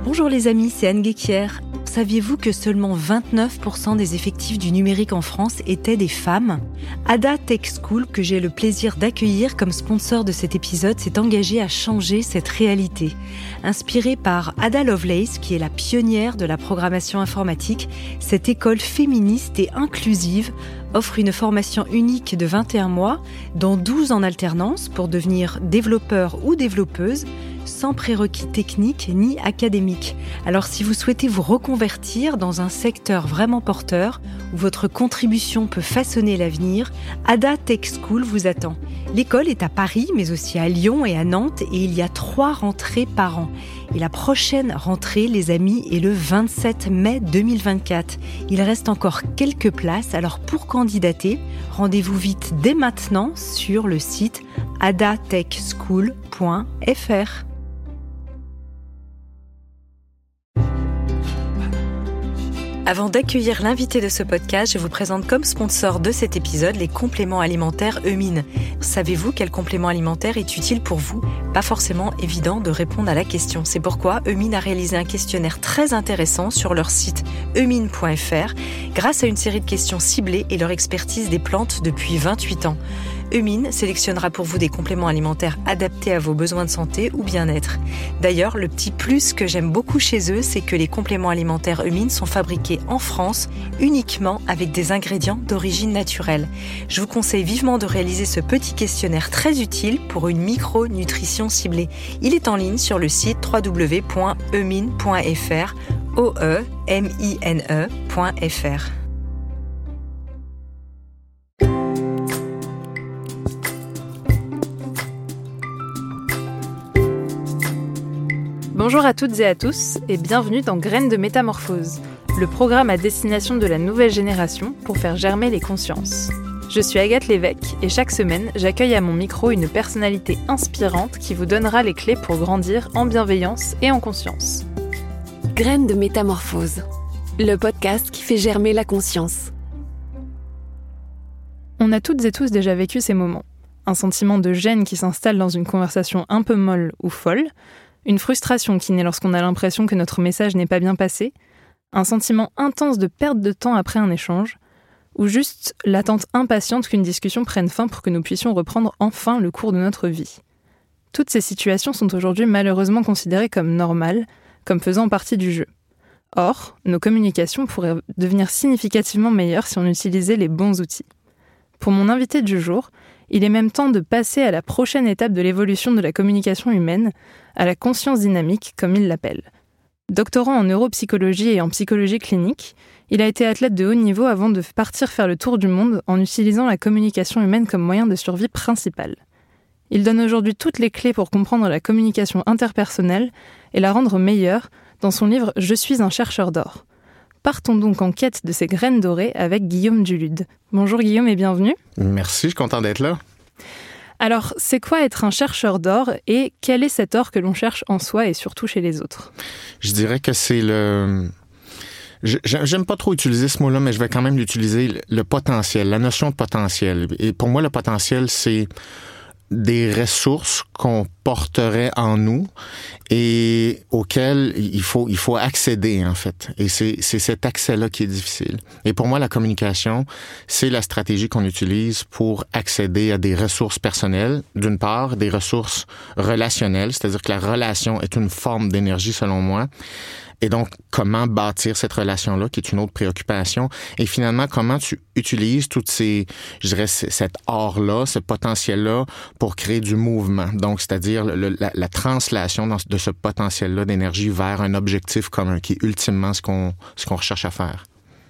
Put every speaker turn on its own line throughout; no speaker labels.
Bonjour les amis, c'est Anne Guéquière. Saviez-vous que seulement 29% des effectifs du numérique en France étaient des femmes ? Ada Tech School, que j'ai le plaisir d'accueillir comme sponsor de cet épisode, s'est engagée à changer cette réalité. Inspirée par Ada Lovelace, qui est la pionnière de la programmation informatique, cette école féministe et inclusive offre une formation unique de 21 mois, dont 12 en alternance pour devenir développeur ou développeuse, sans prérequis techniques ni académiques. Alors si vous souhaitez vous reconvertir dans un secteur vraiment porteur, où votre contribution peut façonner l'avenir, Ada Tech School vous attend. L'école est à Paris, mais aussi à Lyon et à Nantes, et il y a 3 rentrées par an. Et la prochaine rentrée, les amis, est le 27 mai 2024. Il reste encore quelques places, alors pour candidater, rendez-vous vite dès maintenant sur le site adatechschool.fr. Avant d'accueillir l'invité de ce podcast, je vous présente comme sponsor de cet épisode les compléments alimentaires Eumine. Savez-vous quel complément alimentaire est utile pour vous ? Pas forcément évident de répondre à la question. C'est pourquoi Eumine a réalisé un questionnaire très intéressant sur leur site eumine.fr grâce à une série de questions ciblées et leur expertise des plantes depuis 28 ans. Eumine sélectionnera pour vous des compléments alimentaires adaptés à vos besoins de santé ou bien-être. D'ailleurs, le petit plus que j'aime beaucoup chez eux, c'est que les compléments alimentaires Eumine sont fabriqués en France uniquement avec des ingrédients d'origine naturelle. Je vous conseille vivement de réaliser ce petit questionnaire très utile pour une micronutrition ciblée. Il est en ligne sur le site www.eumine.fr, oemine.fr. Bonjour à toutes et à tous et bienvenue dans Graines de Métamorphose, le programme à destination de la nouvelle génération pour faire germer les consciences. Je suis Agathe Lévesque et chaque semaine, j'accueille à mon micro une personnalité inspirante qui vous donnera les clés pour grandir en bienveillance et en conscience.
Graines de Métamorphose, le podcast qui fait germer la conscience.
On a toutes et tous déjà vécu ces moments. Un sentiment de gêne qui s'installe dans une conversation un peu molle ou folle, une frustration qui naît lorsqu'on a l'impression que notre message n'est pas bien passé, un sentiment intense de perte de temps après un échange, ou juste l'attente impatiente qu'une discussion prenne fin pour que nous puissions reprendre enfin le cours de notre vie. Toutes ces situations sont aujourd'hui malheureusement considérées comme normales, comme faisant partie du jeu. Or, nos communications pourraient devenir significativement meilleures si on utilisait les bons outils. Pour mon invité du jour, il est même temps de passer à la prochaine étape de l'évolution de la communication humaine, à la conscience dynamique, comme il l'appelle. Doctorant en neuropsychologie et en psychologie clinique, il a été athlète de haut niveau avant de partir faire le tour du monde en utilisant la communication humaine comme moyen de survie principal. Il donne aujourd'hui toutes les clés pour comprendre la communication interpersonnelle et la rendre meilleure dans son livre « Je suis un chercheur d'or ». Partons donc en quête de ces graines dorées avec Guillaume Dulude. Bonjour Guillaume et bienvenue.
Merci, je suis content d'être là.
Alors, c'est quoi être un chercheur d'or et quel est cet or que l'on cherche en soi et surtout chez les autres ?
Je dirais que c'est le... J'aime pas trop utiliser ce mot-là, mais je vais quand même l'utiliser, le potentiel, la notion de potentiel. Et pour moi, le potentiel, c'est des ressources qu'on porterait en nous et auxquelles il faut accéder, en fait. Et c'est cet accès-là qui est difficile. Et pour moi, la communication, c'est la stratégie qu'on utilise pour accéder à des ressources personnelles, d'une part, des ressources relationnelles, c'est-à-dire que la relation est une forme d'énergie, selon moi. Et donc, comment bâtir cette relation-là, qui est une autre préoccupation. Et finalement, comment tu utilises toutes ces, je dirais, cet art-là, ce potentiel-là pour créer du mouvement. Donc, c'est-à-dire la translation de ce potentiel-là d'énergie vers un objectif commun, qui est ultimement ce qu'on recherche à faire.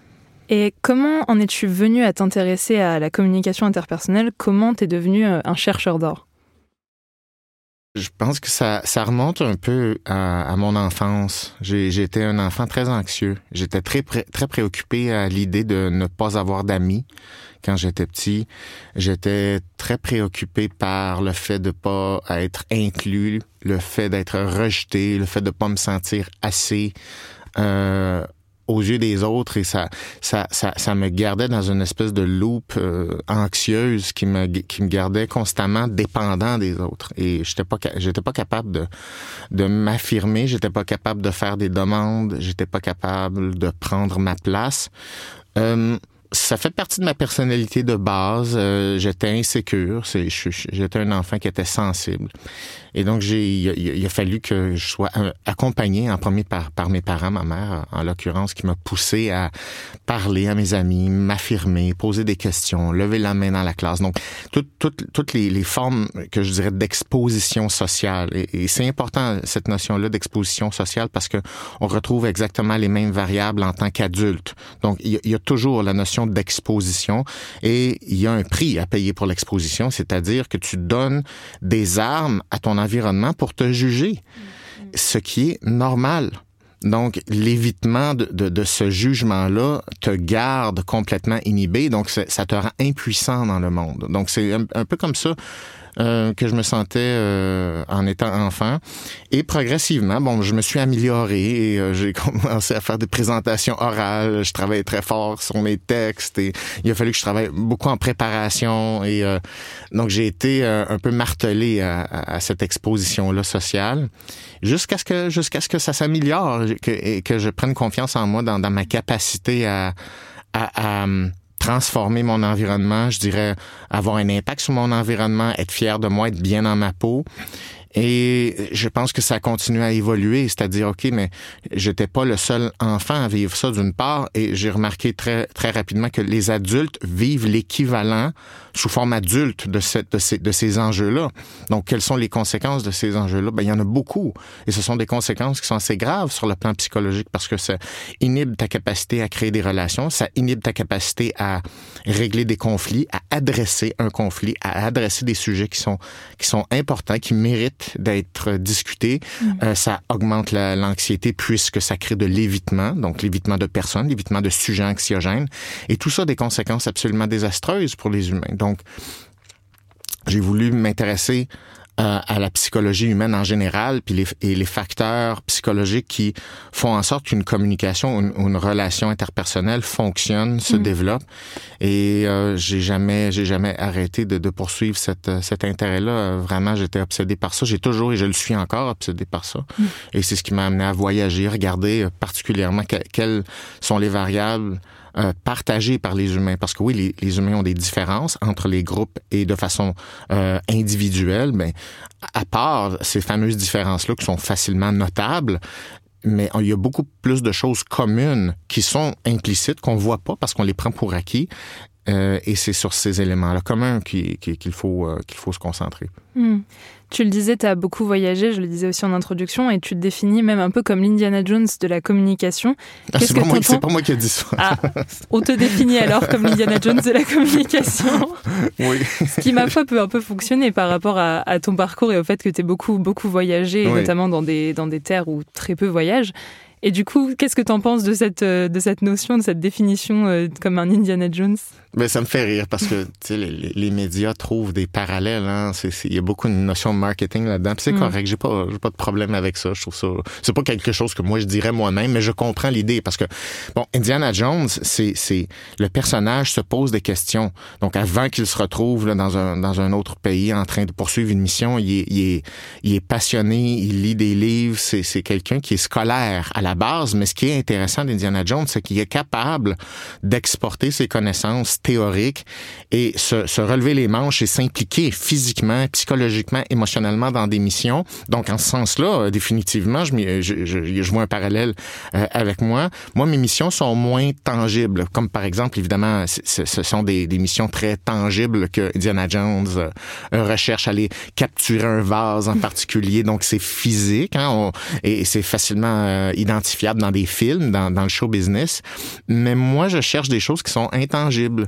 Et comment en es-tu venu à t'intéresser à la communication interpersonnelle ? Comment t'es devenu un chercheur d'or ?
Je pense que ça remonte un peu à mon enfance. J'étais un enfant très anxieux. J'étais très préoccupé à l'idée de ne pas avoir d'amis quand j'étais petit. J'étais très préoccupé par le fait de pas être inclus, le fait d'être rejeté, le fait de pas me sentir assez aux yeux des autres et ça me gardait dans une espèce de loupe anxieuse qui me gardait constamment dépendant des autres. Et j'étais pas capable de m'affirmer, j'étais pas capable de faire des demandes, j'étais pas capable de prendre ma place. Ça fait partie de ma personnalité de base. J'étais insécure. J'étais un enfant qui était sensible. Et donc, il a fallu que je sois accompagné en premier par mes parents, ma mère, en l'occurrence, qui m'a poussé à parler à mes amis, m'affirmer, poser des questions, lever la main dans la classe. Donc, toutes les formes que je dirais d'exposition sociale. Et c'est important, cette notion-là d'exposition sociale, parce que on retrouve exactement les mêmes variables en tant qu'adulte. Donc, il y a toujours la notion d'exposition et il y a un prix à payer pour l'exposition, c'est-à-dire que tu donnes des armes à ton environnement pour te juger, ce qui est normal. Donc, l'évitement de ce jugement-là te garde complètement inhibé, donc ça te rend impuissant dans le monde. Donc, c'est un peu comme ça que je me sentais en étant enfant. Et progressivement, je me suis amélioré et j'ai commencé à faire des présentations orales. Je travaillais très fort sur mes textes et il a fallu que je travaille beaucoup en préparation. Et donc, j'ai été un peu martelé à cette exposition-là sociale jusqu'à ce que ça s'améliore et que je prenne confiance en moi dans ma capacité à transformer mon environnement, je dirais avoir un impact sur mon environnement, être fier de moi, être bien dans ma peau. Et je pense que ça continue à évoluer, c'est-à-dire, OK, mais j'étais pas le seul enfant à vivre ça d'une part, et j'ai remarqué très, très rapidement que les adultes vivent l'équivalent sous forme adulte de ces enjeux-là. Donc, quelles sont les conséquences de ces enjeux-là? Il y en a beaucoup. Et ce sont des conséquences qui sont assez graves sur le plan psychologique parce que ça inhibe ta capacité à créer des relations, ça inhibe ta capacité à régler des conflits, à adresser un conflit, à adresser des sujets qui sont importants, qui méritent d'être discutés. Ça augmente l'anxiété puisque ça crée de l'évitement, donc l'évitement de personnes, l'évitement de sujets anxiogènes. Et tout ça a des conséquences absolument désastreuses pour les humains. Donc, j'ai voulu m'intéresser à la psychologie humaine en général, puis les facteurs psychologiques qui font en sorte qu'une communication ou une relation interpersonnelle fonctionne, se développe. Et j'ai jamais arrêté de poursuivre cet intérêt-là. Vraiment, j'étais obsédé par ça. J'ai toujours, et je le suis encore, obsédé par ça. Et c'est ce qui m'a amené à voyager, regarder particulièrement quelles sont les variables partagées par les humains. Parce que oui, les humains ont des différences entre les groupes et de façon individuelle, mais à part ces fameuses différences-là qui sont facilement notables, mais il y a beaucoup plus de choses communes qui sont implicites, qu'on voit pas parce qu'on les prend pour acquis. Et c'est sur ces éléments-là communs qu'il faut se concentrer.
Tu le disais, tu as beaucoup voyagé, je le disais aussi en introduction, et tu te définis même un peu comme l'Indiana Jones de la communication.
C'est pas moi qui ai dit ça.
Ah, on te définit alors comme l'Indiana Jones de la communication.
Oui.
Ce qui, ma foi, peut un peu fonctionner par rapport à ton parcours et au fait que tu aies beaucoup voyagé, oui, notamment dans des terres où très peu voyagent. Et du coup, qu'est-ce que tu en penses de cette notion, de cette définition comme un Indiana Jones?
Ben, ça me fait rire parce que les médias trouvent des parallèles. Hein. Il y a beaucoup de notions de marketing là-dedans. Puis c'est correct, j'ai pas de problème avec ça. Je trouve ça, c'est pas quelque chose que moi je dirais moi-même, mais je comprends l'idée parce que Indiana Jones, c'est le personnage se pose des questions. Donc avant qu'il se retrouve là, dans un autre pays en train de poursuivre une mission, il est passionné, il lit des livres. C'est quelqu'un qui est scolaire à la base, mais ce qui est intéressant d'Indiana Jones, c'est qu'il est capable d'exporter ses connaissances théoriques et se relever les manches et s'impliquer physiquement, psychologiquement, émotionnellement dans des missions. Donc, en ce sens-là, définitivement, je vois un parallèle avec moi. Moi, mes missions sont moins tangibles. Comme par exemple, évidemment, ce sont des missions très tangibles que Indiana Jones recherche à aller capturer un vase en particulier. Donc, c'est physique, hein, et c'est facilement identifiable dans des films, dans le show business. Mais moi, je cherche des choses qui sont intangibles.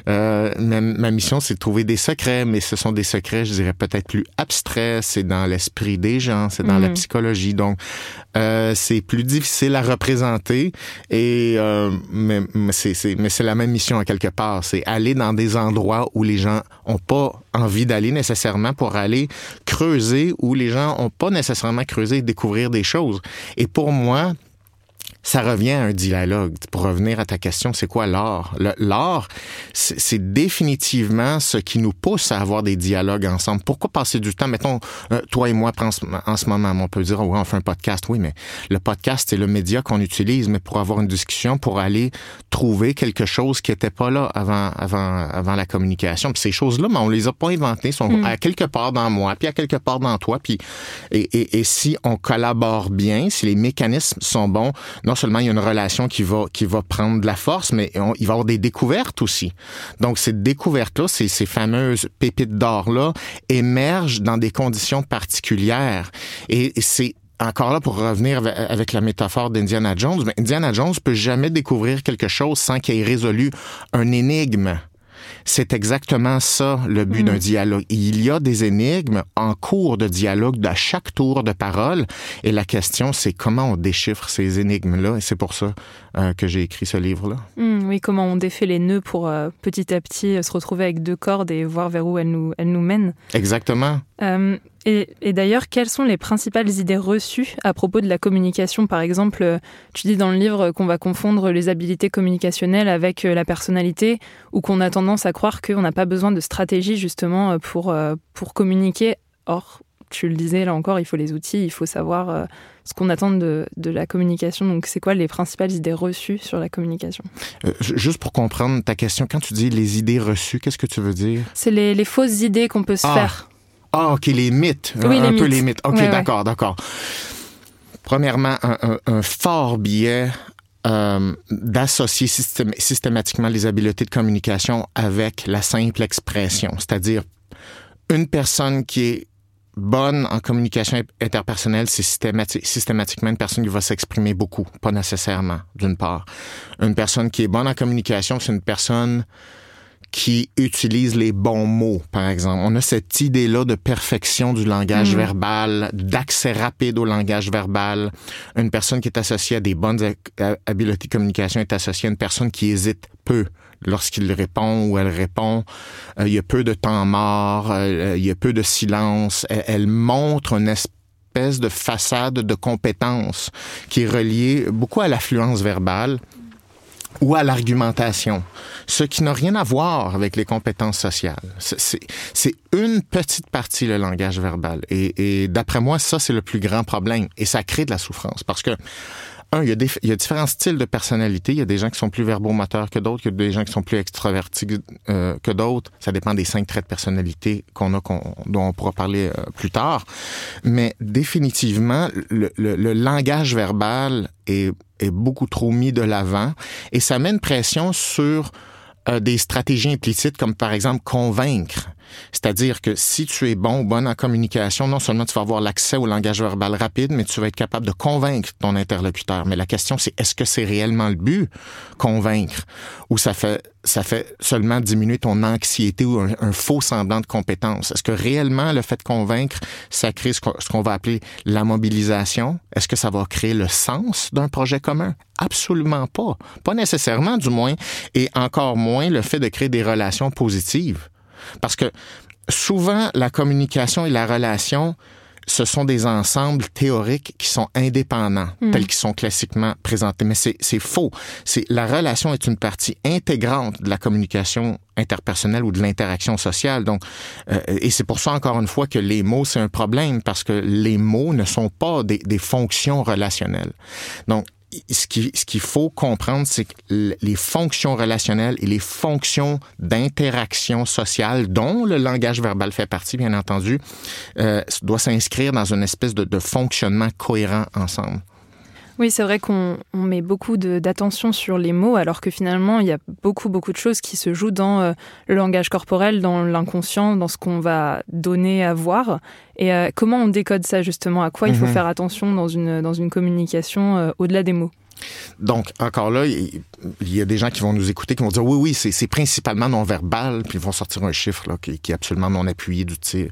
Ma mission, c'est de trouver des secrets, mais ce sont des secrets, je dirais, peut-être plus abstraits. C'est dans l'esprit des gens, c'est dans la psychologie. Donc, c'est plus difficile à représenter. Et mais c'est la même mission à quelque part. C'est aller dans des endroits où les gens ont pas envie d'aller nécessairement pour aller creuser, où les gens ont pas nécessairement creusé et découvrir des choses. Et pour moi, Ça revient à un dialogue. Pour revenir à ta question, c'est quoi l'art? L'art, c'est définitivement ce qui nous pousse à avoir des dialogues ensemble. Pourquoi passer du temps? Mettons, toi et moi, en ce moment, on peut dire, oh, on fait un podcast. Oui, mais le podcast, c'est le média qu'on utilise, mais pour avoir une discussion, pour aller trouver quelque chose qui n'était pas là avant la communication. Puis ces choses-là, mais on les a pas inventées, sont à quelque part dans moi, puis à quelque part dans toi. Puis et si on collabore bien, si les mécanismes sont bons, non seulement il y a une relation qui va prendre de la force, mais il va y avoir des découvertes aussi. Donc, ces découvertes-là, ces fameuses pépites d'or-là, émergent dans des conditions particulières. Et c'est encore là, pour revenir avec la métaphore d'Indiana Jones, mais Indiana Jones peut jamais découvrir quelque chose sans qu'il ait résolu un énigme. C'est exactement ça, le but d'un dialogue. Il y a des énigmes en cours de dialogue à chaque tour de parole. Et la question, c'est comment on déchiffre ces énigmes-là. Et c'est pour ça que j'ai écrit ce livre-là.
Oui, comment on défait les nœuds pour petit à petit se retrouver avec 2 cordes et voir vers où elles nous mènent.
Exactement.
Et d'ailleurs, quelles sont les principales idées reçues à propos de la communication? Par exemple, tu dis dans le livre qu'on va confondre les habiletés communicationnelles avec la personnalité, ou qu'on a tendance à croire qu'on n'a pas besoin de stratégie justement pour communiquer. Or, tu le disais, là encore, il faut les outils, il faut savoir ce qu'on attend de la communication. Donc, c'est quoi les principales idées reçues sur la communication?
Juste pour comprendre ta question, quand tu dis les idées reçues, qu'est-ce que tu veux dire?
C'est les fausses idées qu'on peut se faire.
Ah, OK, les mythes.
Oui,
un
les
peu
mythes.
les mythes. OK,
ouais,
d'accord. Premièrement, un fort biais d'associer systématiquement les habiletés de communication avec la simple expression. C'est-à-dire, une personne qui est bonne en communication interpersonnelle, c'est systématiquement une personne qui va s'exprimer beaucoup, pas nécessairement, d'une part. Une personne qui est bonne en communication, c'est une personne qui utilise les bons mots, par exemple. On a cette idée-là de perfection du langage verbal, d'accès rapide au langage verbal. Une personne qui est associée à des bonnes habiletés de communication est associée à une personne qui hésite peu lorsqu'il répond ou elle répond. Il y a peu de temps mort, il y a peu de silence. Elle montre une espèce de façade de compétence qui est reliée beaucoup à l'affluence verbale ou à l'argumentation, ce qui n'a rien à voir avec les compétences sociales. C'est une petite partie, le langage verbal. Et d'après moi, ça, c'est le plus grand problème. Et ça crée de la souffrance. Parce que, il y a différents styles de personnalité. Il y a des gens qui sont plus verbomoteurs que d'autres. Il y a des gens qui sont plus extravertis que d'autres. Ça dépend des 5 traits de personnalité dont on pourra parler plus tard. Mais définitivement, le langage verbal est beaucoup trop mis de l'avant et ça met une pression sur des stratégies implicites comme par exemple convaincre. C'est-à-dire que si tu es bon ou bonne en communication, non seulement tu vas avoir l'accès au langage verbal rapide, mais tu vas être capable de convaincre ton interlocuteur. Mais la question, c'est est-ce que c'est réellement le but, convaincre, ou ça fait seulement diminuer ton anxiété ou un faux semblant de compétence? Est-ce que réellement le fait de convaincre, ça crée ce qu'on va appeler la mobilisation? Est-ce que ça va créer le sens d'un projet commun? Absolument pas. Pas nécessairement, du moins, et encore moins le fait de créer des relations positives. Parce que souvent, la communication et la relation, ce sont des ensembles théoriques qui sont indépendants, tels qu'ils sont classiquement présentés. Mais c'est faux. La relation est une partie intégrante de la communication interpersonnelle ou de l'interaction sociale. Donc, et c'est pour ça, encore une fois, que les mots, c'est un problème, parce que les mots ne sont pas des fonctions relationnelles. Donc, ce qu'il faut comprendre, c'est que les fonctions relationnelles et les fonctions d'interaction sociale, dont le langage verbal fait partie, bien entendu, doit s'inscrire dans une espèce de fonctionnement cohérent ensemble.
Oui, c'est vrai qu'on met beaucoup d'attention sur les mots, alors que finalement, il y a beaucoup de choses qui se jouent dans le langage corporel, dans l'inconscient, dans ce qu'on va donner à voir. Et comment on décode ça, justement? À quoi il faut faire attention dans une communication au-delà des mots?
Donc, encore là, il y a des gens qui vont nous écouter, qui vont dire oui, c'est principalement non-verbal, puis ils vont sortir un chiffre là, qui est absolument non appuyé du style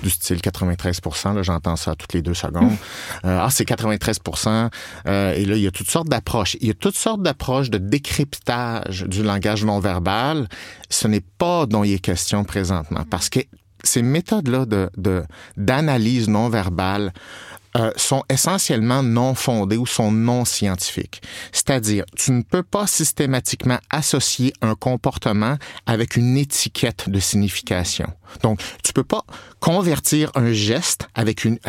93%. Là, j'entends ça toutes les 2 secondes. C'est 93%. Et là, il y a toutes sortes d'approches. Il y a toutes sortes d'approches de décryptage du langage non-verbal. Ce n'est pas dont il est question présentement, parce que ces méthodes-là d'analyse non-verbale sont essentiellement non fondées ou sont non scientifiques. C'est-à-dire, tu ne peux pas systématiquement associer un comportement avec une étiquette de signification. Donc, tu peux pas convertir un geste avec une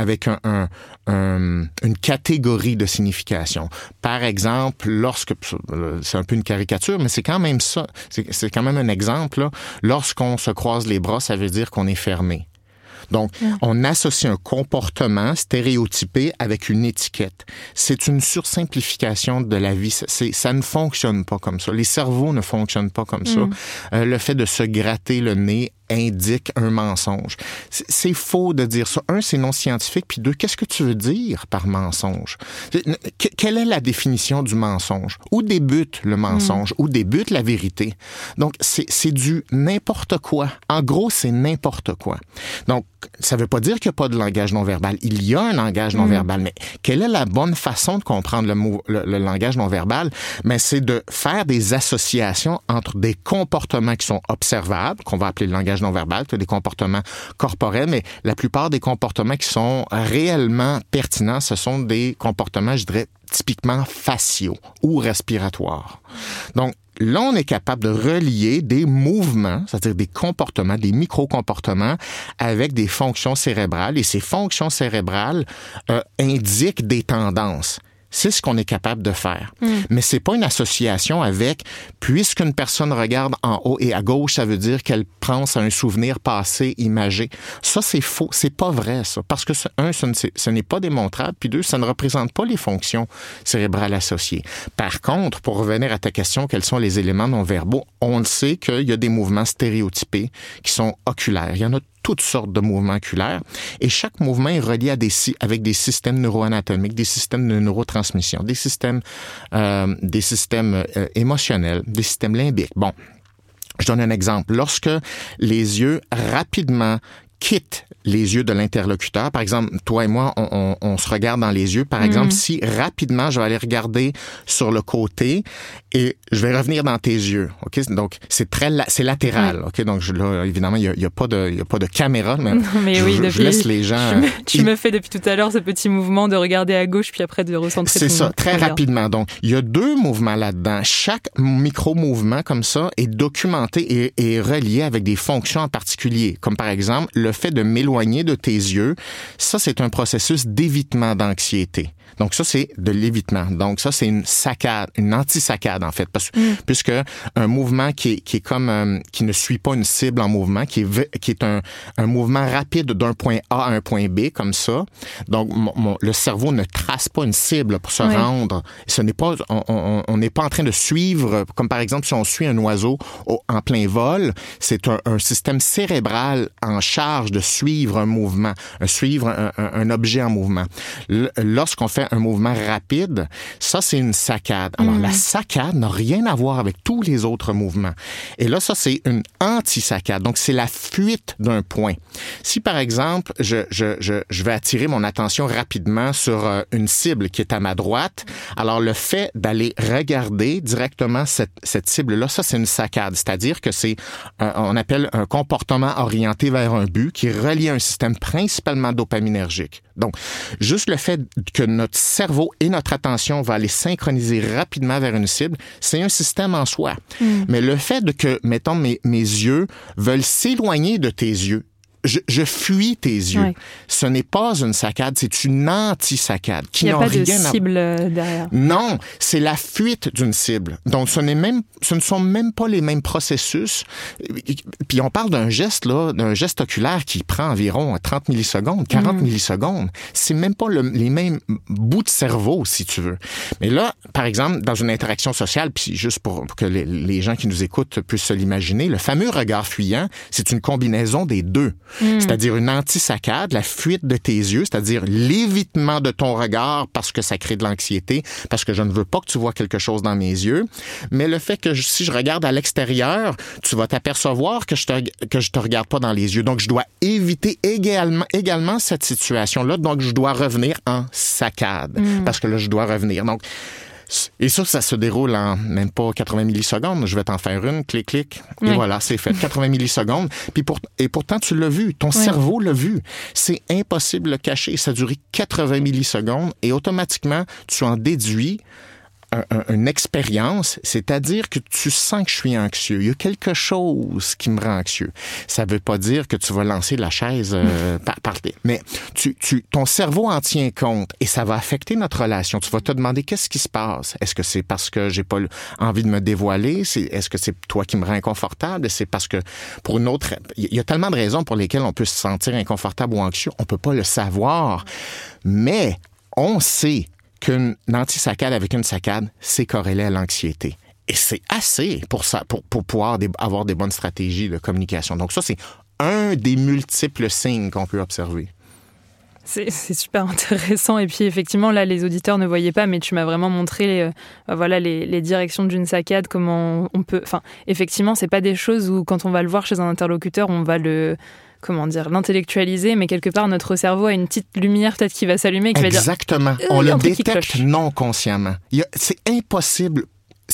catégorie de signification. Par exemple, c'est un peu une caricature, mais c'est quand même ça. C'est quand même un exemple, là. Lorsqu'on se croise les bras, ça veut dire qu'on est fermé. Donc, on associe un comportement stéréotypé avec une étiquette. C'est une sursimplification de la vie. Ça ne fonctionne pas comme ça. Les cerveaux ne fonctionnent pas comme ça. Le fait de se gratter le nez indique un mensonge. C'est faux de dire ça. Un, c'est non scientifique. Puis deux, qu'est-ce que tu veux dire par mensonge? Quelle est la définition du mensonge? Où débute le mensonge? Où débute la vérité? Donc, c'est du n'importe quoi. En gros, c'est n'importe quoi. Donc, ça veut pas dire qu'il n'y a pas de langage non-verbal. Il y a un langage non-verbal. Mais quelle est la bonne façon de comprendre le langage non-verbal? Mais c'est de faire des associations entre des comportements qui sont observables, qu'on va appeler le langage non-verbal, tu as des comportements corporels, mais la plupart des comportements qui sont réellement pertinents, ce sont des comportements, je dirais, typiquement faciaux ou respiratoires. Donc, là, on est capable de relier des mouvements, c'est-à-dire des comportements, des micro-comportements, avec des fonctions cérébrales. Et ces fonctions cérébrales indiquent des tendances. C'est ce qu'on est capable de faire. Mais c'est pas une association avec, puisqu'une personne regarde en haut et à gauche, ça veut dire qu'elle pense à un souvenir passé imagé. Ça, c'est faux. C'est pas vrai, ça. Parce que, ce n'est pas démontrable. Puis deux, ça ne représente pas les fonctions cérébrales associées. Par contre, pour revenir à ta question, quels sont les éléments non-verbaux? On le sait qu'il y a des mouvements stéréotypés qui sont oculaires. Il y en a toutes sortes de mouvements oculaires. Et chaque mouvement est relié avec des systèmes neuroanatomiques, des systèmes de neurotransmission, des systèmes émotionnels, des systèmes limbiques. Bon, je donne un exemple. Lorsque les yeux rapidement quittent les yeux de l'interlocuteur. Par exemple, toi et moi, on se regarde dans les yeux. Par exemple, si rapidement, je vais aller regarder sur le côté et je vais revenir dans tes yeux. Ok, donc c'est latéral. Ok, donc là, évidemment, il y a pas de caméra, mais je laisse les gens.
Tu me fais depuis tout à l'heure ce petit mouvement de regarder à gauche puis après de recentrer.
C'est ça, très rapidement. Donc, il y a 2 mouvements là-dedans. Chaque micro-mouvement comme ça est documenté et relié avec des fonctions en particulier, comme par exemple le fait de m'éloigner de tes yeux. Ça, c'est un processus d'évitement d'anxiété. Donc ça, c'est de l'évitement. Donc ça, c'est une saccade, une anti-saccade en fait, puisque un mouvement qui est comme qui ne suit pas une cible en mouvement, qui est un mouvement rapide d'un point A à un point B comme ça. Donc le cerveau ne trace pas une cible pour se rendre. Ce n'est pas, on n'est pas en train de suivre, comme par exemple si on suit un oiseau en plein vol. C'est un système cérébral en charge de suivre un mouvement, suivre un objet en mouvement. Lorsqu'on fait un mouvement rapide, ça, c'est une saccade. Alors, la saccade n'a rien à voir avec tous les autres mouvements. Et là, ça, c'est une anti-saccade. Donc, c'est la fuite d'un point. Si, par exemple, je vais attirer mon attention rapidement sur une cible qui est à ma droite, alors le fait d'aller regarder directement cette cible-là, ça, c'est une saccade. C'est-à-dire que c'est, on appelle un comportement orienté vers un but qui est relié à un système principalement dopaminergique. Donc, juste le fait que notre cerveau et notre attention va aller synchroniser rapidement vers une cible, c'est un système en soi. Mais le fait que, mettons, mes yeux veulent s'éloigner de tes yeux, je fuis tes yeux. Oui. Ce n'est pas une saccade, c'est une anti-saccade.
Il n'y a pas de cible derrière.
Non, c'est la fuite d'une cible. Donc, ce ne sont même pas les mêmes processus. Puis on parle d'un geste oculaire qui prend environ 30 millisecondes, 40 millisecondes. C'est même pas les mêmes bouts de cerveau, si tu veux. Mais là, par exemple, dans une interaction sociale, puis juste pour que les gens qui nous écoutent puissent se l'imaginer, le fameux regard fuyant, c'est une combinaison des deux. C'est-à-dire une anti-saccade, la fuite de tes yeux, c'est-à-dire l'évitement de ton regard parce que ça crée de l'anxiété, parce que je ne veux pas que tu vois quelque chose dans mes yeux. Mais le fait que si je regarde à l'extérieur, tu vas t'apercevoir que je te regarde pas dans les yeux. Donc, je dois éviter également cette situation-là. Donc, je dois revenir en saccade parce que là, je dois revenir. Donc, Et ça se déroule en même pas 80 millisecondes. Je vais t'en faire une, clic, clic, et voilà, c'est fait. 80 millisecondes. Et pourtant, tu l'as vu. Ton cerveau l'a vu. C'est impossible de le cacher. Ça a duré 80 millisecondes et automatiquement, tu en déduis une expérience, c'est-à-dire que tu sens que je suis anxieux. Il y a quelque chose qui me rend anxieux. Ça veut pas dire que tu vas lancer la chaise par mais ton cerveau en tient compte et ça va affecter notre relation. Tu vas te demander qu'est-ce qui se passe. Est-ce que c'est parce que j'ai pas envie de me dévoiler? Est-ce que c'est toi qui me rends inconfortable? C'est parce que pour une autre... Il y a tellement de raisons pour lesquelles on peut se sentir inconfortable ou anxieux. On peut pas le savoir. Mais on sait qu'une antisaccade avec une saccade, c'est corrélé à l'anxiété. Et c'est assez pour pouvoir avoir des bonnes stratégies de communication. Donc ça, c'est un des multiples signes qu'on peut observer.
C'est super intéressant. Et puis effectivement, là, les auditeurs ne voyaient pas, mais tu m'as vraiment montré les directions d'une saccade, comment on peut... Enfin, effectivement, c'est pas des choses où, quand on va le voir chez un interlocuteur, on va l'intellectualiser, mais quelque part, notre cerveau a une petite lumière peut-être qui va s'allumer, qui va dire...
Exactement. On le détecte non consciemment. C'est impossible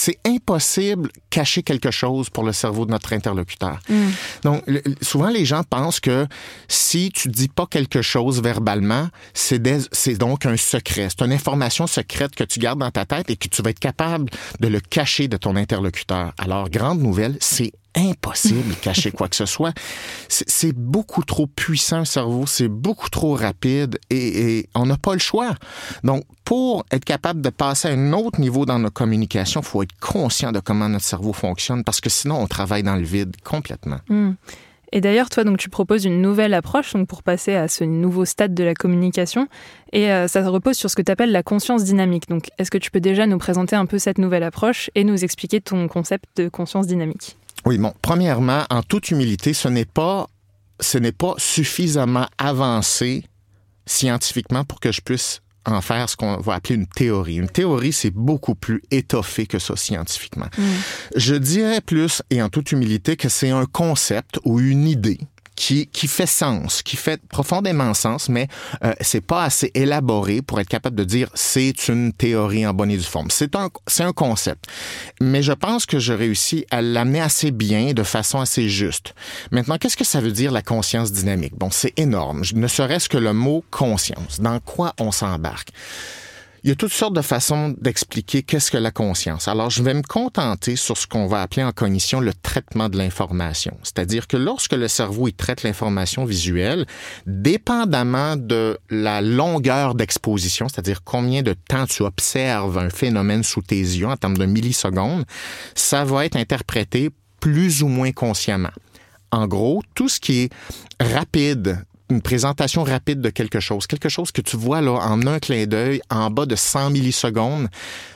cacher quelque chose pour le cerveau de notre interlocuteur. Donc, souvent, les gens pensent que si tu dis pas quelque chose verbalement, c'est donc un secret. C'est une information secrète que tu gardes dans ta tête et que tu vas être capable de le cacher de ton interlocuteur. Alors, grande nouvelle, c'est impossible de cacher quoi que ce soit. C'est beaucoup trop puissant, le cerveau, c'est beaucoup trop rapide et on n'a pas le choix. Donc, pour être capable de passer à un autre niveau dans nos communications, il faut être conscient de comment notre cerveau fonctionne parce que sinon, on travaille dans le vide complètement.
Et d'ailleurs, toi, donc, tu proposes une nouvelle approche donc, pour passer à ce nouveau stade de la communication et ça repose sur ce que tu appelles la conscience dynamique. Donc, est-ce que tu peux déjà nous présenter un peu cette nouvelle approche et nous expliquer ton concept de conscience dynamique?
Oui, bon, premièrement, en toute humilité, ce n'est pas suffisamment avancé scientifiquement pour que je puisse en faire ce qu'on va appeler une théorie. Une théorie, c'est beaucoup plus étoffé que ça scientifiquement. Je dirais plus, et en toute humilité, que c'est un concept ou une idée qui fait sens, qui fait profondément sens, mais c'est pas assez élaboré pour être capable de dire c'est une théorie en bonne et due forme. C'est un concept. Mais je pense que je réussis à l'amener assez bien, de façon assez juste. Maintenant, qu'est-ce que ça veut dire la conscience dynamique? Bon, c'est énorme. Ne serait-ce que le mot conscience. Dans quoi on s'embarque? Il y a toutes sortes de façons d'expliquer qu'est-ce que la conscience. Alors, je vais me contenter sur ce qu'on va appeler en cognition le traitement de l'information. C'est-à-dire que lorsque le cerveau il traite l'information visuelle, dépendamment de la longueur d'exposition, c'est-à-dire combien de temps tu observes un phénomène sous tes yeux en termes de millisecondes, ça va être interprété plus ou moins consciemment. En gros, tout ce qui est rapide, une présentation rapide de quelque chose que tu vois là en un clin d'œil, en bas de 100 millisecondes,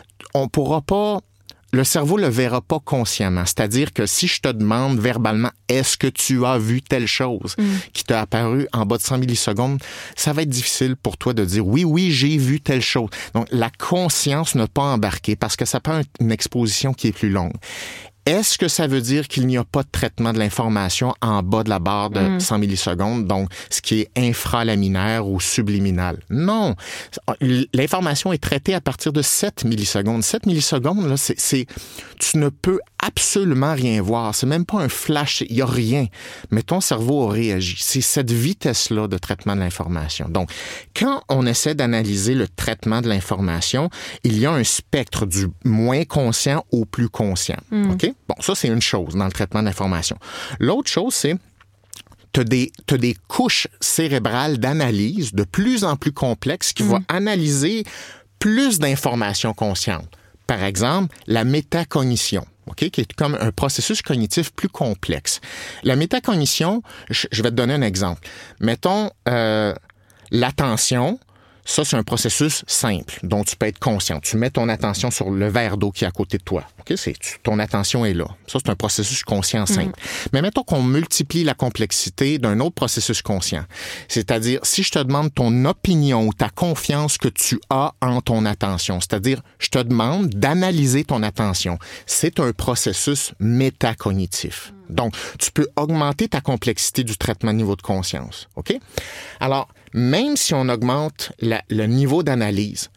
le cerveau le verra pas consciemment. C'est-à-dire que si je te demande verbalement, est-ce que tu as vu telle chose qui t'a apparu en bas de 100 millisecondes, ça va être difficile pour toi de dire oui, j'ai vu telle chose. Donc, la conscience n'a pas embarqué parce que ça prend une exposition qui est plus longue. Est-ce que ça veut dire qu'il n'y a pas de traitement de l'information en bas de la barre de 100 millisecondes, donc ce qui est infralaminaire ou subliminal? Non. L'information est traitée à partir de 7 millisecondes. 7 millisecondes, là, tu ne peux absolument rien voir. C'est même pas un flash, il n'y a rien. Mais ton cerveau a réagi. C'est cette vitesse-là de traitement de l'information. Donc, quand on essaie d'analyser le traitement de l'information, il y a un spectre du moins conscient au plus conscient. OK? Bon, ça, c'est une chose dans le traitement de l'information. L'autre chose, c'est t'as des couches cérébrales d'analyse de plus en plus complexes qui vont analyser plus d'informations conscientes. Par exemple, la métacognition, okay, qui est comme un processus cognitif plus complexe. La métacognition, je vais te donner un exemple. Mettons, l'attention, ça, c'est un processus simple dont tu peux être conscient. Tu mets ton attention sur le verre d'eau qui est à côté de toi. Okay? Ton attention est là. Ça, c'est un processus conscient simple. Mais mettons qu'on multiplie la complexité d'un autre processus conscient. C'est-à-dire, si je te demande ton opinion ou ta confiance que tu as en ton attention, c'est-à-dire, je te demande d'analyser ton attention. C'est un processus métacognitif. Donc, tu peux augmenter ta complexité du traitement de niveau de conscience. OK? Alors, même si on augmente le niveau d'analyse,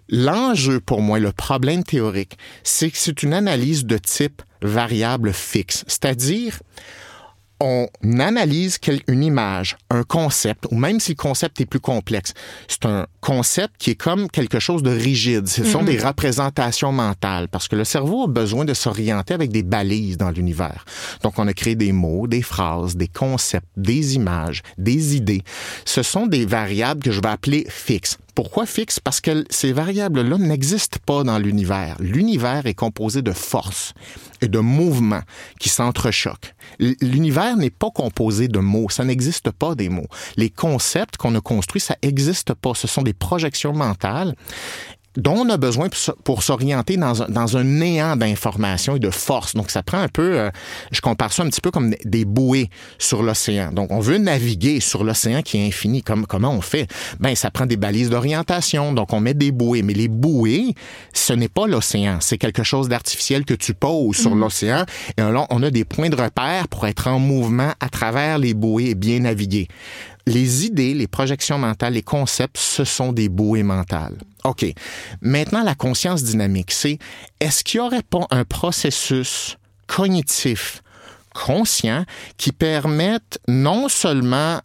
L'enjeu pour moi, le problème théorique, c'est que c'est une analyse de type variable fixe. C'est-à-dire, on analyse une image, un concept, ou même si le concept est plus complexe, c'est un concept qui est comme quelque chose de rigide. Ce sont des représentations mentales, parce que le cerveau a besoin de s'orienter avec des balises dans l'univers. Donc, on a créé des mots, des phrases, des concepts, des images, des idées. Ce sont des variables que je vais appeler fixes. Pourquoi fixe? Parce que ces variables-là n'existent pas dans l'univers. L'univers est composé de forces et de mouvements qui s'entrechoquent. L'univers n'est pas composé de mots. Ça n'existe pas des mots. Les concepts qu'on a construits, ça n'existe pas. Ce sont des projections mentales dont on a besoin pour s'orienter dans un néant d'informations et de force. Donc, ça prend un peu, je compare ça un petit peu comme des bouées sur l'océan. Donc, on veut naviguer sur l'océan qui est infini. Comment on fait? Ben, ça prend des balises d'orientation. Donc, on met des bouées. Mais les bouées, ce n'est pas l'océan. C'est quelque chose d'artificiel que tu poses sur l'océan. Et là, on a des points de repère pour être en mouvement à travers les bouées et bien naviguer. Les idées, les projections mentales, les concepts, ce sont des bouées mentales. OK. Maintenant, la conscience dynamique, c'est est-ce qu'il n'y aurait pas un processus cognitif conscient qui permette non seulement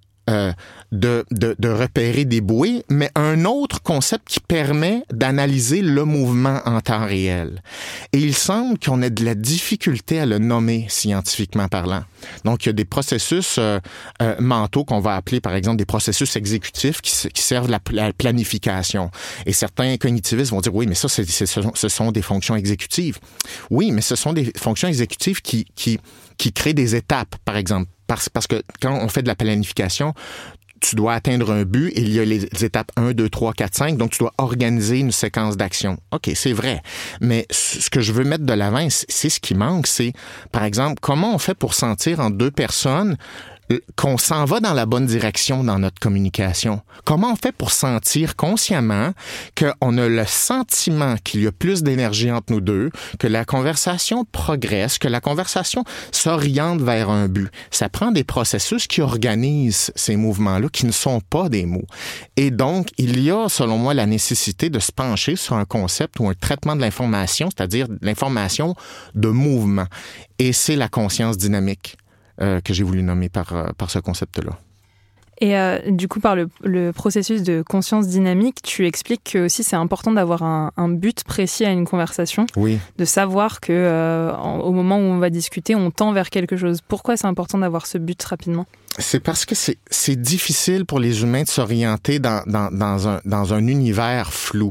de repérer des bouées, mais un autre concept qui permet d'analyser le mouvement en temps réel. Et il semble qu'on ait de la difficulté à le nommer scientifiquement parlant. Donc, il y a des processus mentaux qu'on va appeler, par exemple, des processus exécutifs qui servent la planification. Et certains cognitivistes vont dire, oui, mais ça, ce sont des fonctions exécutives. Oui, mais ce sont des fonctions exécutives qui créent des étapes, par exemple. Parce que quand on fait de la planification, tu dois atteindre un but et il y a les étapes 1, 2, 3, 4, 5. Donc, tu dois organiser une séquence d'actions. OK, c'est vrai. Mais ce que je veux mettre de l'avant, c'est ce qui manque. C'est, par exemple, comment on fait pour sentir en deux personnes qu'on s'en va dans la bonne direction dans notre communication? Comment on fait pour sentir consciemment qu'on a le sentiment qu'il y a plus d'énergie entre nous deux, que la conversation progresse, que la conversation s'oriente vers un but? Ça prend des processus qui organisent ces mouvements-là, qui ne sont pas des mots. Et donc, il y a, selon moi, la nécessité de se pencher sur un concept ou un traitement de l'information, c'est-à-dire l'information de mouvement. Et c'est la conscience dynamique que j'ai voulu nommer par ce concept-là.
Et du coup, par le processus de conscience dynamique, tu expliques que aussi c'est important d'avoir un but précis à une conversation.
Oui.
De savoir que au moment où on va discuter, on tend vers quelque chose. Pourquoi c'est important d'avoir ce but rapidement?
C'est parce que c'est difficile pour les humains de s'orienter dans un univers flou.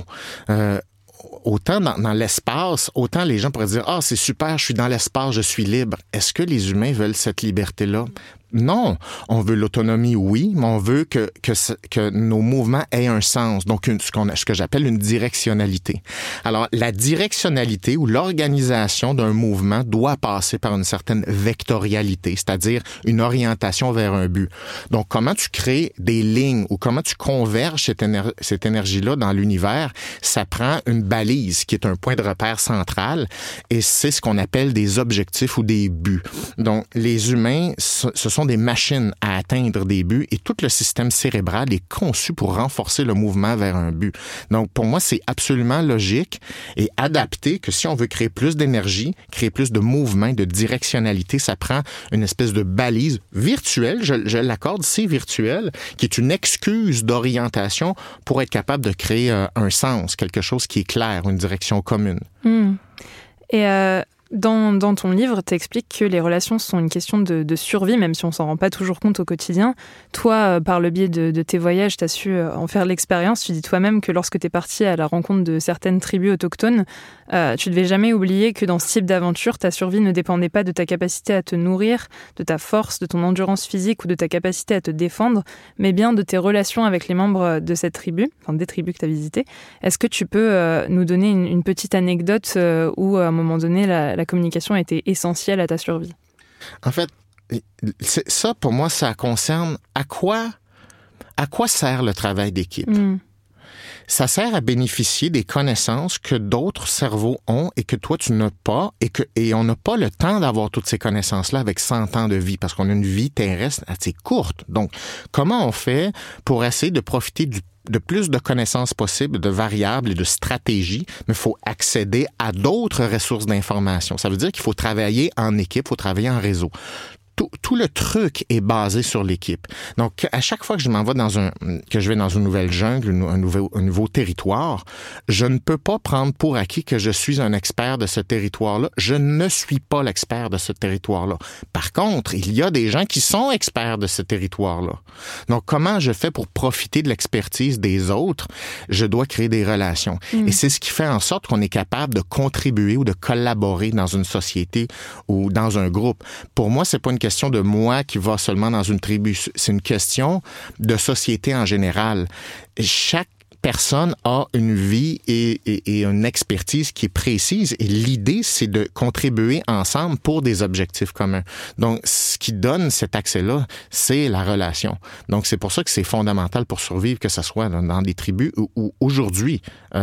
Autant dans l'espace, autant les gens pourraient dire « Ah, c'est super, je suis dans l'espace, je suis libre ». Est-ce que les humains veulent cette liberté-là? Non. On veut l'autonomie, oui, mais on veut que nos mouvements aient un sens. Donc, ce que j'appelle une directionnalité. Alors, la directionnalité ou l'organisation d'un mouvement doit passer par une certaine vectorialité, c'est-à-dire une orientation vers un but. Donc, comment tu crées des lignes ou comment tu converges cette énergie-là dans l'univers, ça prend une balise qui est un point de repère central et c'est ce qu'on appelle des objectifs ou des buts. Donc, les humains, ce sont des machines à atteindre des buts et tout le système cérébral est conçu pour renforcer le mouvement vers un but. Donc, pour moi, c'est absolument logique et adapté que si on veut créer plus d'énergie, créer plus de mouvement, de directionnalité, ça prend une espèce de balise virtuelle, je l'accorde, c'est virtuel, qui est une excuse d'orientation pour être capable de créer un sens, quelque chose qui est clair, une direction commune.
Et dans ton livre, tu expliques que les relations sont une question de survie, même si on s'en rend pas toujours compte au quotidien. Toi, par le biais de tes voyages, tu as su en faire l'expérience. Tu dis toi-même que lorsque tu es parti à la rencontre de certaines tribus autochtones, tu devais jamais oublier que dans ce type d'aventure, ta survie ne dépendait pas de ta capacité à te nourrir, de ta force, de ton endurance physique ou de ta capacité à te défendre, mais bien de tes relations avec les membres de cette tribu, enfin des tribus que tu as visitées. Est-ce que tu peux nous donner une petite anecdote où, à un moment donné, la communication a été essentielle à ta survie?
En fait, ça, pour moi, ça concerne à quoi sert le travail d'équipe? Ça sert à bénéficier des connaissances que d'autres cerveaux ont et que toi, tu n'as pas et on n'a pas le temps d'avoir toutes ces connaissances-là avec 100 ans de vie parce qu'on a une vie terrestre assez courte. Donc, comment on fait pour essayer de profiter du de plus de connaissances possibles, de variables et de stratégies, mais il faut accéder à d'autres ressources d'information. Ça veut dire qu'il faut travailler en équipe, il faut travailler en réseau. Tout le truc est basé sur l'équipe. Donc, à chaque fois que je vais dans une nouvelle jungle, un nouveau territoire, je ne peux pas prendre pour acquis que je suis un expert de ce territoire-là. Je ne suis pas l'expert de ce territoire-là. Par contre, il y a des gens qui sont experts de ce territoire-là. Donc, comment je fais pour profiter de l'expertise des autres? Je dois créer des relations. Et c'est ce qui fait en sorte qu'on est capable de contribuer ou de collaborer dans une société ou dans un groupe. Pour moi, c'est pas une question de moi qui va seulement dans une tribu. C'est une question de société en général. Chaque personne a une vie et une expertise qui est précise et l'idée, c'est de contribuer ensemble pour des objectifs communs. Donc, ce qui donne cet accès-là, c'est la relation. Donc, c'est pour ça que c'est fondamental pour survivre, que ce soit dans des tribus ou aujourd'hui,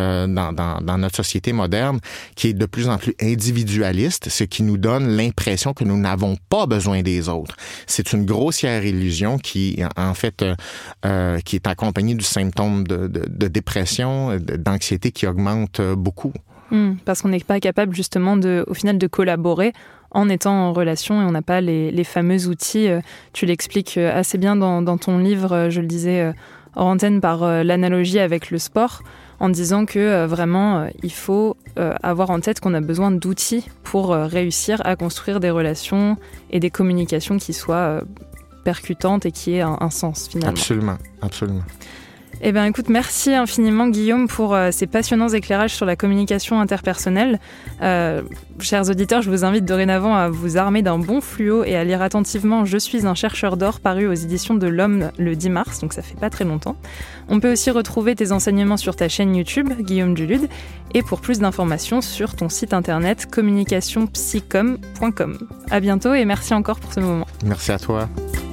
dans notre société moderne, qui est de plus en plus individualiste, ce qui nous donne l'impression que nous n'avons pas besoin des autres. C'est une grossière illusion qui, en fait, qui est accompagnée du symptôme de dépression, d'anxiété qui augmente beaucoup.
Parce qu'on n'est pas capable justement au final de collaborer en étant en relation et on n'a pas les fameux outils. Tu l'expliques assez bien dans ton livre, je le disais hors antenne par l'analogie avec le sport, en disant que vraiment il faut avoir en tête qu'on a besoin d'outils pour réussir à construire des relations et des communications qui soient percutantes et qui aient un sens finalement.
Absolument, absolument.
Eh bien, écoute, merci infiniment, Guillaume, pour ces passionnants éclairages sur la communication interpersonnelle. Chers auditeurs, je vous invite dorénavant à vous armer d'un bon fluo et à lire attentivement « Je suis un chercheur d'or » paru aux éditions de l'Homme le 10 mars, donc ça fait pas très longtemps. On peut aussi retrouver tes enseignements sur ta chaîne YouTube, Guillaume Dulude, et pour plus d'informations sur ton site internet communicationpsycom.com. À bientôt et merci encore pour ce moment.
Merci à toi.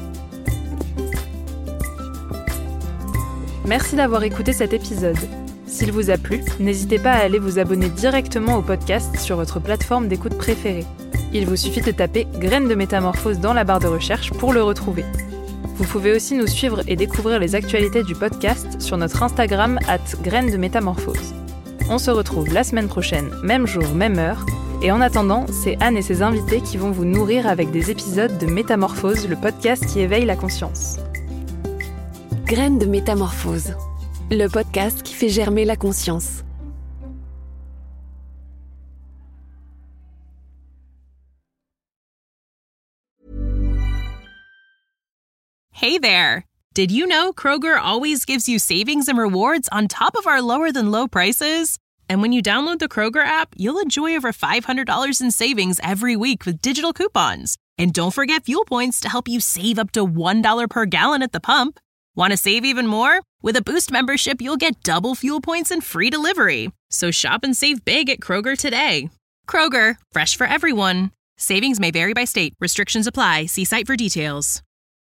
Merci d'avoir écouté cet épisode. S'il vous a plu, n'hésitez pas à aller vous abonner directement au podcast sur votre plateforme d'écoute préférée. Il vous suffit de taper « Graines de métamorphose » dans la barre de recherche pour le retrouver. Vous pouvez aussi nous suivre et découvrir les actualités du podcast sur notre Instagram @grainesdemétamorphose. On se retrouve la semaine prochaine, même jour, même heure. Et en attendant, c'est Anne et ses invités qui vont vous nourrir avec des épisodes de Métamorphose, le podcast qui éveille la conscience.
Graines de métamorphose, le podcast qui fait germer la conscience.
Hey there! Did you know Kroger always gives you savings and rewards on top of our lower-than-low prices? And when you download the Kroger app, you'll enjoy over $500 in savings every week with digital coupons. And don't forget fuel points to help you save up to $1 per gallon at the pump. Want to save even more? With a Boost membership, you'll get double fuel points and free delivery. So shop and save big at Kroger today. Kroger, fresh for everyone. Savings may vary by state. Restrictions apply. See site for details.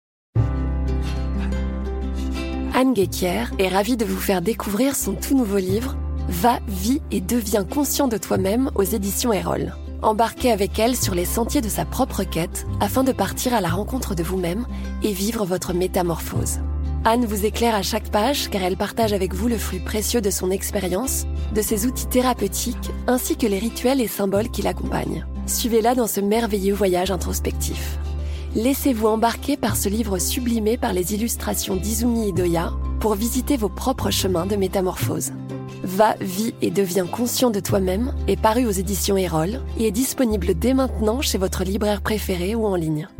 Anne Guéquière est ravie de vous faire découvrir son tout nouveau livre « Va, vis et deviens conscient de toi-même » aux éditions Erol. Embarquez avec elle sur les sentiers de sa propre quête afin de partir à la rencontre de vous-même et vivre votre métamorphose. Anne vous éclaire à chaque page car elle partage avec vous le fruit précieux de son expérience, de ses outils thérapeutiques ainsi que les rituels et symboles qui l'accompagnent. Suivez-la dans ce merveilleux voyage introspectif. Laissez-vous embarquer par ce livre sublimé par les illustrations d'Izumi Idoya pour visiter vos propres chemins de métamorphose. Va, vis et deviens conscient de toi-même est paru aux éditions Erol et est disponible dès maintenant chez votre libraire préféré ou en ligne.